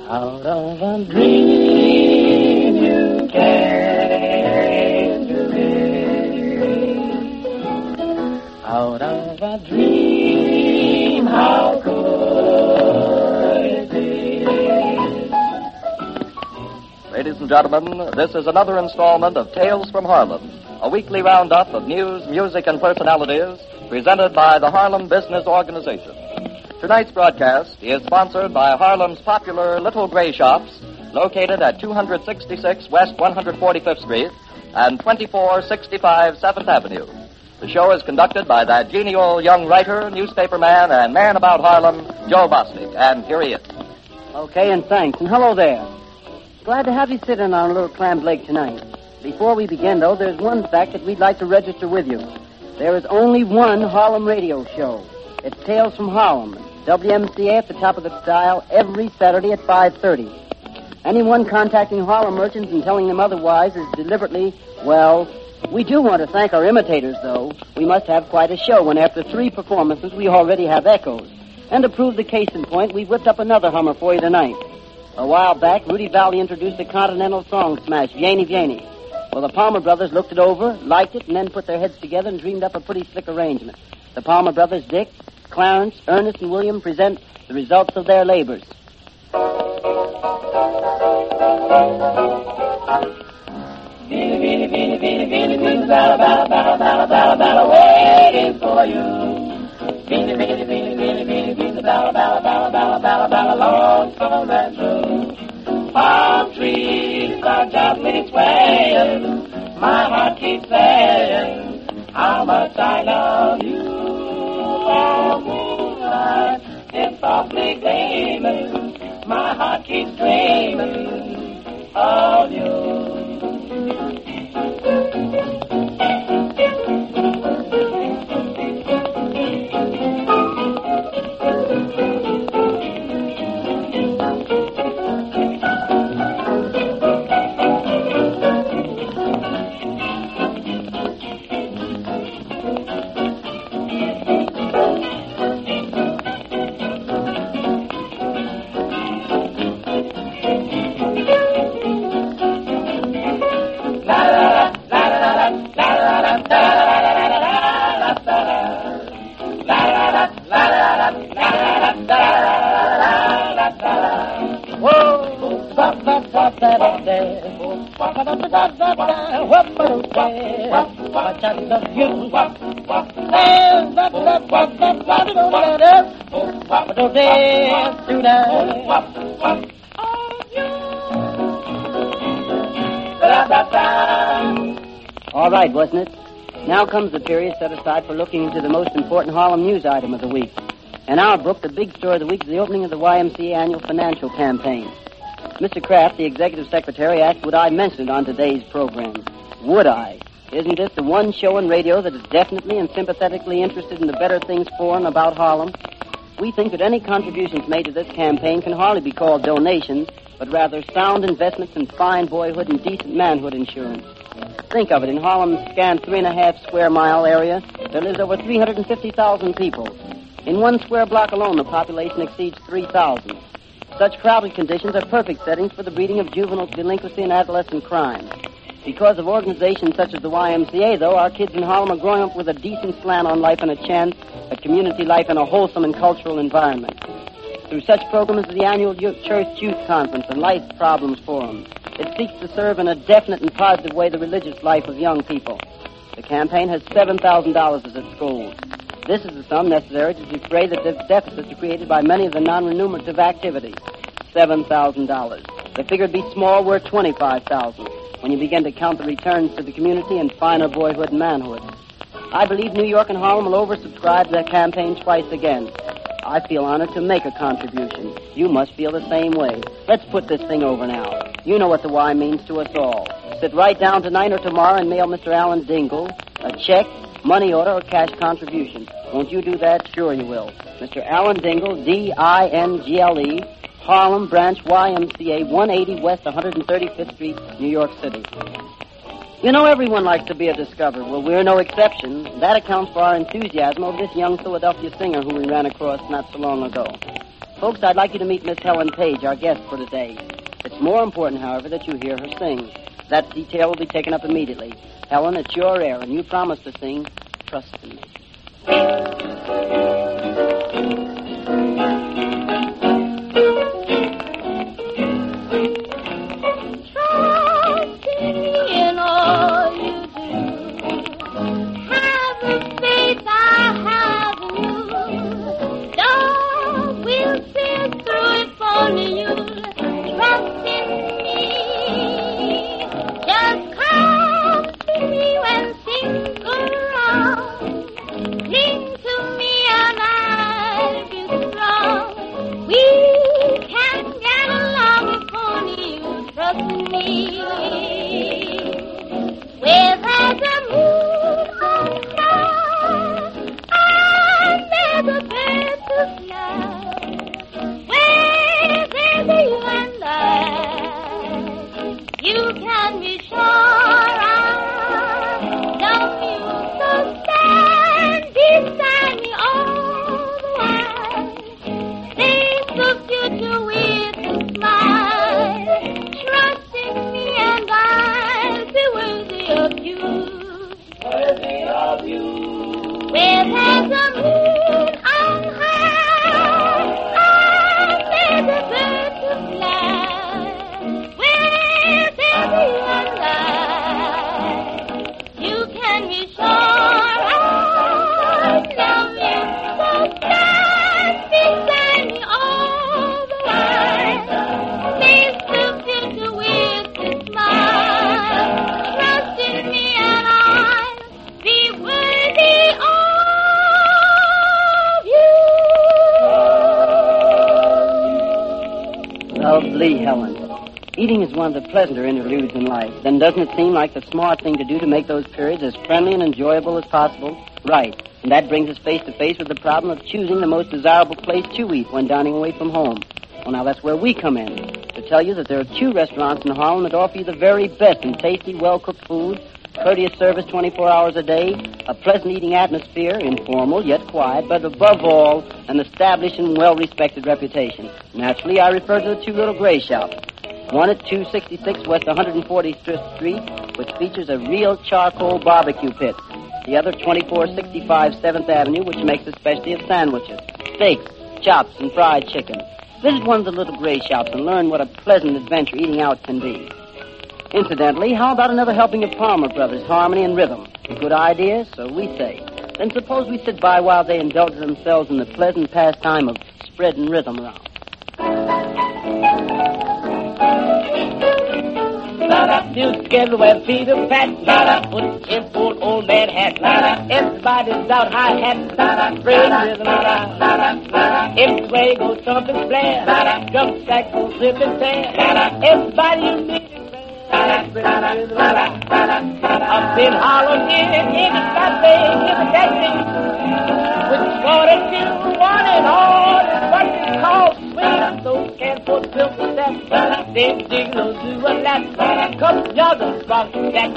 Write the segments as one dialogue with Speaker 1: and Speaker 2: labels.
Speaker 1: Out of a dream you came to me. Out of a dream, how could it be?
Speaker 2: Ladies and gentlemen, this is another installment of Tales from Harlem, a weekly roundup of news, music, and personalities presented by the Harlem Business Organization. Tonight's broadcast is sponsored by Harlem's popular Little Gray Shops, located at 266 West 145th Street and 2465 7th Avenue. The show is conducted by that genial young writer, newspaperman, and man about Harlem, Joe Bostic. And here he is.
Speaker 3: Okay, and thanks. And hello there. Glad to have you sit in on a little clam lake tonight. Before we begin, though, there's one fact that we'd like to register with you. There is only one Harlem radio show. It's Tales from Harlem. WMCA at the top of the dial every Saturday at 5:30. Anyone contacting Harlem merchants and telling them otherwise is deliberately, well, we do want to thank our imitators, though. We must have quite a show when after 3 performances we already have echoes. And to prove the case in point, we whipped up another hummer for you tonight. A while back, Rudy Valley introduced a continental song smash, Vianney Vianney. Well, the Palmer brothers looked it over, liked it, and then put their heads together and dreamed up a pretty slick arrangement. The Palmer brothers, Dick, Clarence, Ernest, and William, present the results of their labors.
Speaker 1: Beanie, beanie, beanie, beanie, beanie, beanie, balla, balla, balla, balla, balla, balla, waiting for you. Beanie, beanie, beanie, beanie, beanie, beanie, balla, balla, balla, balla, balla, balla, lonesome and true. Palm trees are gently swaying, my heart keeps saying how much I love you. Oh, moonlight is softly gleaming, my heart keeps dreaming of you.
Speaker 3: All right, wasn't it? Now comes the period set aside for looking into the most important Harlem news item of the week. In our book, the big story of the week is the opening of the YMCA annual financial campaign. Mr. Kraft, the executive secretary, asked would I mention it on today's program. Would I? Isn't this the one show on radio that is definitely and sympathetically interested in the better things for and about Harlem? We think that any contributions made to this campaign can hardly be called donations, but rather sound investments in fine boyhood and decent manhood insurance. Think of it, in Harlem's scant 3.5 square mile area, there lives over 350,000 people. In 1 square block alone, the population exceeds 3,000. Such crowded conditions are perfect settings for the breeding of juvenile delinquency and adolescent crime. Because of organizations such as the YMCA, though, our kids in Harlem are growing up with a decent slant on life and a chance at community life in a wholesome and cultural environment. Through such programs as the annual Church Youth Conference and Life Problems Forum, it seeks to serve in a definite and positive way the religious life of young people. The campaign has $7,000 as its goal. This is the sum necessary to defray the deficits created by many of the non-remunerative activities. $7,000. The figure would be small, worth $25,000 when you begin to count the returns to the community and finer boyhood and manhood. I believe New York and Harlem will oversubscribe the campaign twice again. I feel honored to make a contribution. You must feel the same way. Let's put this thing over now. You know what the Y means to us all. Sit right down tonight or tomorrow and mail Mr. Alan Dingle a check, money order, or cash contribution. Won't you do that? Sure you will. Mr. Alan Dingle, D-I-N-G-L-E, Harlem Branch YMCA, 180 West 135th Street, New York City. You know, everyone likes to be a discoverer. Well, we're no exception. That accounts for our enthusiasm over this young Philadelphia singer who we ran across not so long ago. Folks, I'd like you to meet Miss Helen Page, our guest for today. It's more important, however, that you hear her sing. That detail will be taken up immediately. Helen, it's your air, and you promised to sing Trust in Me. Lovely Helen. Eating is one of the pleasanter interludes in life. Then doesn't it seem like the smart thing to do to make those periods as friendly and enjoyable as possible? Right. And that brings us face to face with the problem of choosing the most desirable place to eat when dining away from home. Well, now that's where we come in. To tell you that there are 2 restaurants in Harlem that offer you the very best in tasty, well-cooked food, courteous service 24 hours a day, a pleasant eating atmosphere, informal yet quiet, but above all, an established and well-respected reputation. Naturally, I refer to the 2 little gray shops. One at 266 West 145th Street, which features a real charcoal barbecue pit. The other 2465 7th Avenue, which makes a specialty of sandwiches, steaks, chops, and fried chicken. Visit one of the little gray shops and learn what a pleasant adventure eating out can be. Incidentally, how about another helping of Palmer Brothers, Harmony and Rhythm? A good idea, so we say. Then suppose we sit by while they indulge themselves in the pleasant pastime of spreading rhythm around.
Speaker 1: You together where Peter Pat, put a 10-foot old man hat. Everybody's out high hat, spread rhythm. Every way goes trumpet blare, drum sack goes flip and tear. Everybody you need is I've been hollering in it, that thing, give it that thing. With water to one and all, is what you call sweet. Those can't put silver steps, they dig those do a lap. Come juggles, rock that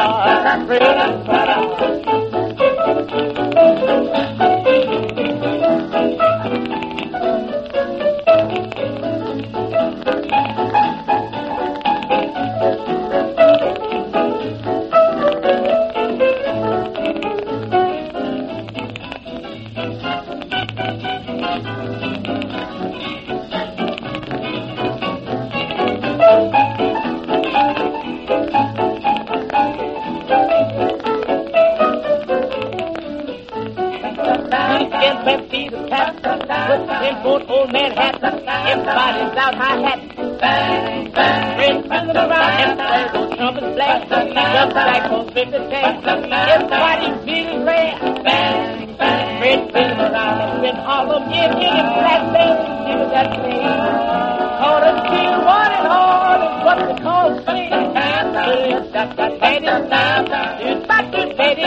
Speaker 1: old man hat, everybody's out high hat. Bang, bang, red rhythm around, everywhere goes trumpets blast. Just like those 50 tanks, everybody's feeling rare. Bang, bang, red rhythm around, up in Harlem, yeah, black bells, give it that thing. Call us feel one and all, is what we call swing. That lady, it's back to lady,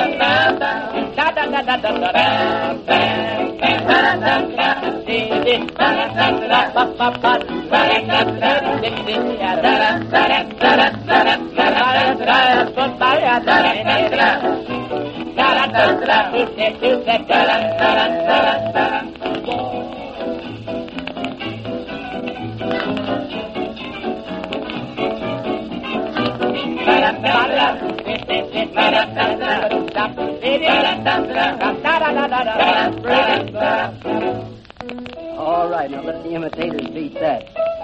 Speaker 3: All right, now let the imitators beat that.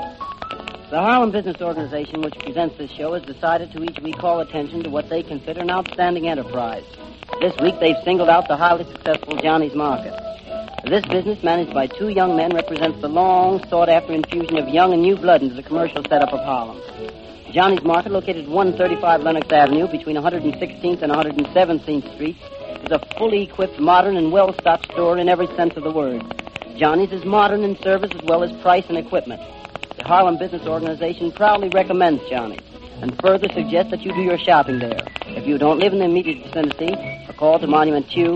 Speaker 3: The Harlem Business Organization, which presents this show, has decided to each week call attention to what they consider an outstanding enterprise. This week, they've singled out the highly successful Johnny's Market. This business, managed by two young men, represents the long sought-after infusion of young and new blood into the commercial setup of Harlem. Johnny's Market, located at 135 Lenox Avenue between 116th and 117th Streets, is a fully equipped, modern, and well-stocked store in every sense of the word. Johnny's is modern in service as well as price and equipment. The Harlem Business Organization proudly recommends Johnny's and further suggests that you do your shopping there. If you don't live in the immediate vicinity, a call to Monument Q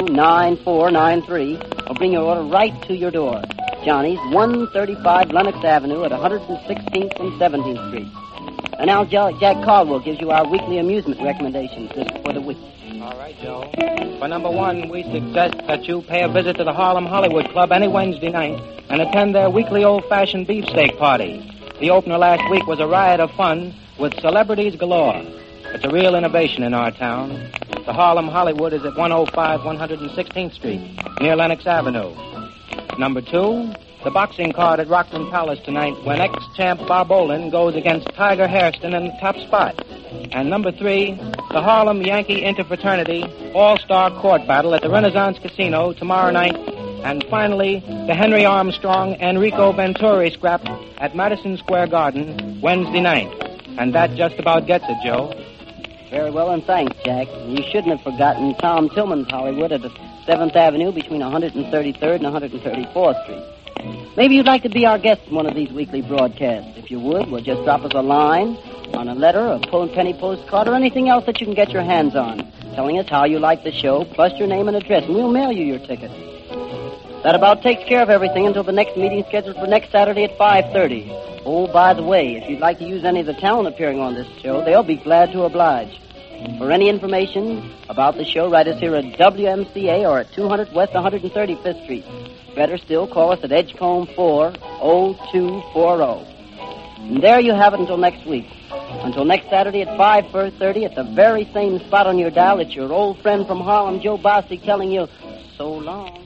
Speaker 3: 9493 will bring your order right to your door. Johnny's, 135 Lenox Avenue at 116th and 17th Street. And now Jack Caldwell gives you our weekly amusement recommendations for the week.
Speaker 4: All right, Joe. For number one, we suggest that you pay a visit to the Harlem Hollywood Club any Wednesday night and attend their weekly old-fashioned beefsteak party. The opener last week was a riot of fun with celebrities galore. It's a real innovation in our town. The Harlem Hollywood is at 105 116th Street, near Lenox Avenue. Number two, the boxing card at Rockland Palace tonight when ex-champ Bob Olin goes against Tiger Hairston in the top spot. And number three, the Harlem Yankee Interfraternity All-Star Court Battle at the Renaissance Casino tomorrow night. And finally, the Henry Armstrong Enrico Venturi scrap at Madison Square Garden Wednesday night. And that just about gets it, Joe.
Speaker 3: Very well, and thanks, Jack. You shouldn't have forgotten Tom Tillman's Hollywood at 7th Avenue between 133rd and 134th Street. Maybe you'd like to be our guest in one of these weekly broadcasts. If you would, well, just drop us a line on a letter, a penny postcard, or anything else that you can get your hands on, telling us how you like the show, plus your name and address, and we'll mail you your ticket. That about takes care of everything until the next meeting scheduled for next Saturday at 5:30. Oh, by the way, if you'd like to use any of the talent appearing on this show, they'll be glad to oblige. For any information about the show, write us here at WMCA or at 200 West 135th Street. Better still, call us at Edgecombe 40240. And there you have it until next week. Until next Saturday at 5:30 at the very same spot on your dial, it's your old friend from Harlem, Joe Bostic, telling you so long.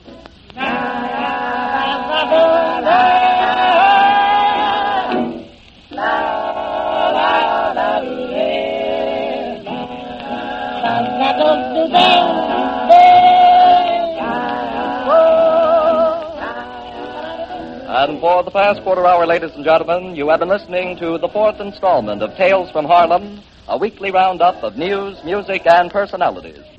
Speaker 2: And for the past quarter hour, ladies and gentlemen, you have been listening to the fourth installment of Tales from Harlem, a weekly roundup of news, music, and personalities.